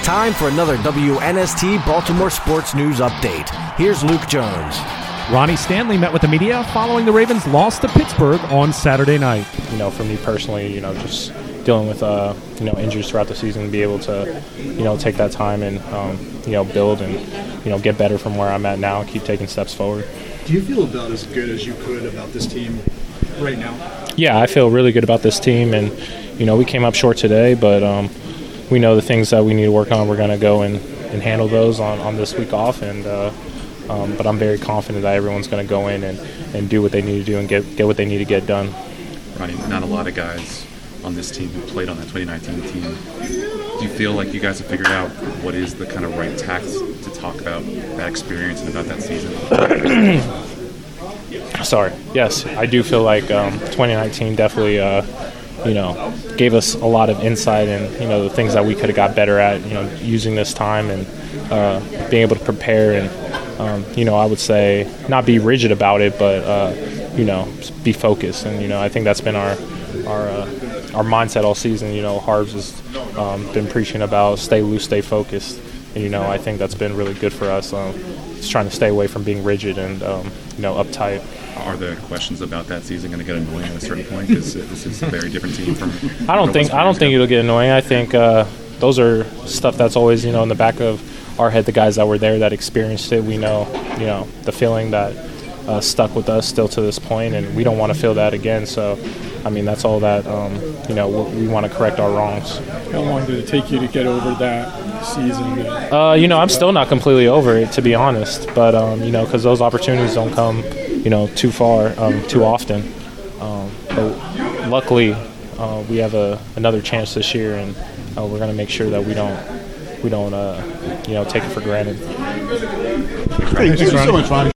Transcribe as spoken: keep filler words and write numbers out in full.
time for another W N S T Baltimore Sports News Update. Here's Luke Jones. Ronnie Stanley met with the media following the Ravens' loss to Pittsburgh on Saturday night. You know, for me personally, you know, just dealing with, uh, you know, injuries throughout the season, to be able to, you know, take that time and, um, you know, build and, you know, get better from where I'm at now and keep taking steps forward. Do you feel about as good as you could about this team right now? Yeah, I feel really good about this team, and, you know, we came up short today, but um, we know the things that we need to work on. We're going to go and, and handle those on, on this week off, and uh, um, but I'm very confident that everyone's going to go in and, and do what they need to do and get, get what they need to get done. Ronnie, not a lot of guys on this team who played on that twenty nineteen team. Do you feel like you guys have figured out what is the kind of right tact to talk about that experience and about that season? Sorry. Yes, I do feel like um, twenty nineteen definitely, uh, you know, gave us a lot of insight and, you know, the things that we could have got better at, you know, using this time and uh, being able to prepare and, um, you know, I would say not be rigid about it, but, uh, you know, be focused. And, you know, I think that's been our our uh, our mindset all season. You know, Harbs has um, been preaching about stay loose, stay focused. And, you know, I think that's been really good for us. Um, just trying to stay away from being rigid and, um, you know, uptight. Are the questions about that season going to get annoying at a certain point? Because this is a very different team from. I don't think I don't think it'll get annoying. I think uh, those are stuff that's always, you know, in the back of our head. The guys that were there that experienced it, we know, you know, the feeling that uh, stuck with us still to this point, and we don't want to feel that again. So, I mean, that's all that um, you know. We want to correct our wrongs. How long did it take you to get over that season? Uh, you know, I'm still not completely over it, to be honest. But um, you know, because those opportunities don't come, you know, too far, um, too often. Um, but luckily, uh, we have a another chance this year, and uh, we're going to make sure that we don't we don't uh, you know take it for granted. Thank you so much, Ronnie.